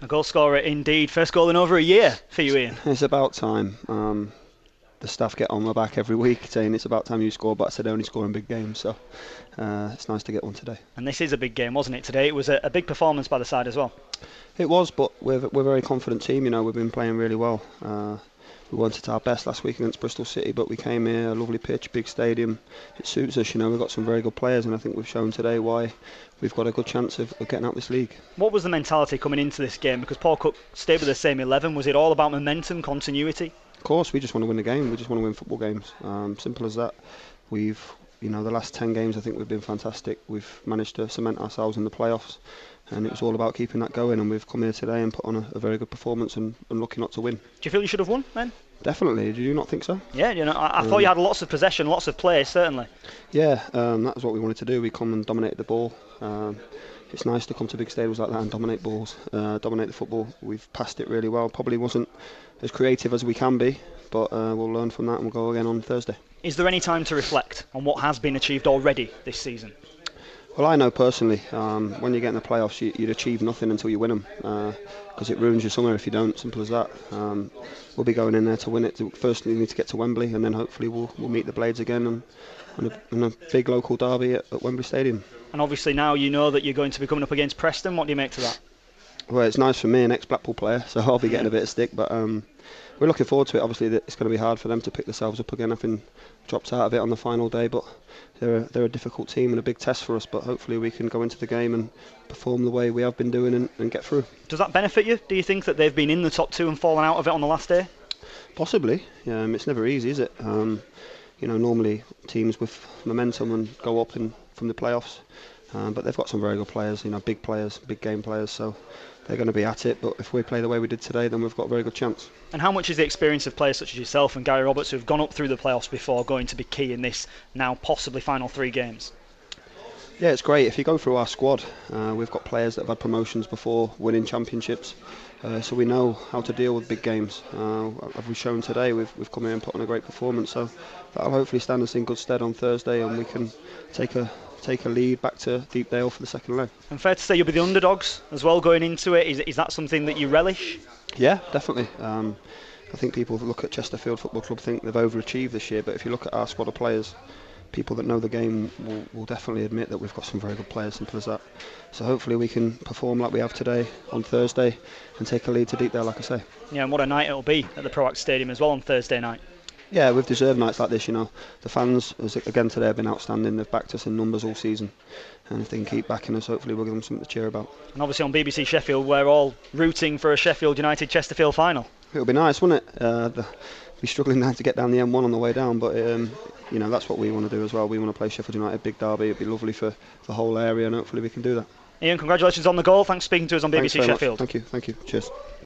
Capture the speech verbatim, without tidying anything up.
A goal scorer indeed. First goal in over a year for you, Ian. It's about time. Um, the staff get on my back every week saying it's about time you score, but I said I only score in big games, so uh, it's nice to get one today. And this is a big game, wasn't it, today? It was a, a big performance by the side as well. It was, but we're, we're a very confident team, you know, we've been playing really well. Uh, we weren't at our best last week against Bristol City, but we came here, a lovely pitch, big stadium. It suits us, you know, we've got some very good players, and I think we've shown today why we've got a good chance of, of getting out this league. What was the mentality coming into this game? Because Paul Cook stayed with the same eleven. Was it all about momentum, continuity? Of course, we just want to win the game. We just want to win football games. Um, simple as that. We've, you know, the last ten games I think we've been fantastic. We've managed to cement ourselves in the playoffs, and it was all about keeping that going. And we've come here today and put on a, a very good performance, and, and lucky not to win. Do you feel you should have won then? Definitely. Do you not think so? Yeah, you know, I, I um, thought you had lots of possession, lots of play, certainly. Yeah, um, that was what we wanted to do. We come and dominated the ball. Um, it's nice to come to big stadiums like that and dominate balls, uh, dominate the football. We've passed it really well. Probably wasn't as creative as we can be, but uh, we'll learn from that and we'll go again on Thursday. Is there any time to reflect on what has been achieved already this season? Well, I know personally, um, when you get in the playoffs, you, you'd achieve nothing until you win them, because uh, it ruins your summer if you don't. Simple as that. Um, we'll be going in there to win it. First, we need to get to Wembley, and then hopefully we'll, we'll meet the Blades again and, and, a, and a big local derby at, at Wembley Stadium. And obviously now you know that you're going to be coming up against Preston. What do you make to that? Well, it's nice for me, an ex-Blackpool player, so I'll be getting a bit of stick, but um, we're looking forward to it. Obviously, it's going to be hard for them to pick themselves up again. I've been dropped out of it on the final day, but they're a, they're a difficult team and a big test for us, but hopefully we can go into the game and perform the way we have been doing and, and get through. Does that benefit you? Do you think that they've been in the top two and fallen out of it on the last day? Possibly. Um, it's never easy, is it? Um, you know, normally teams with momentum and go up in, from the playoffs, um, but they've got some very good players, you know, big players, big game players, so they're going to be at it, but if we play the way we did today, then we've got a very good chance. And how much is the experience of players such as yourself and Gary Roberts, who have gone up through the playoffs before, going to be key in this now possibly final three games? Yeah, it's great. If you go through our squad, uh, we've got players that have had promotions before, winning championships, uh, so we know how to deal with big games. Uh, as we've shown today, we've, we've come here and put on a great performance, so that'll hopefully stand us in good stead on Thursday, and we can take a take a lead back to Deepdale for the second leg. And fair to say you'll be the underdogs as well going into it. Is, is that something that you relish? Yeah, definitely. Um, I think people that look at Chesterfield Football Club think they've overachieved this year, but if you look at our squad of players, people that know the game will, will definitely admit that we've got some very good players, simple as that. So hopefully we can perform like we have today on Thursday and take a lead to Deepdale, like I say. Yeah, and what a night it'll be at the Proact Stadium as well on Thursday night. Yeah, we've deserved nights like this, you know. The fans, as again today, have been outstanding. They've backed us in numbers all season, and if they can keep backing us, hopefully we'll give them something to cheer about. And obviously on B B C Sheffield, we're all rooting for a Sheffield United Chesterfield final. It'll be nice, wouldn't it? Uh, the, we're struggling now to get down the M one on the way down, but um, you know, that's what we want to do as well. We want to play Sheffield United, big derby. It'd be lovely for the whole area, and hopefully we can do that. Ian, congratulations on the goal. Thanks for speaking to us on B B C Thanks very Sheffield. much. Thank you, thank you. Cheers.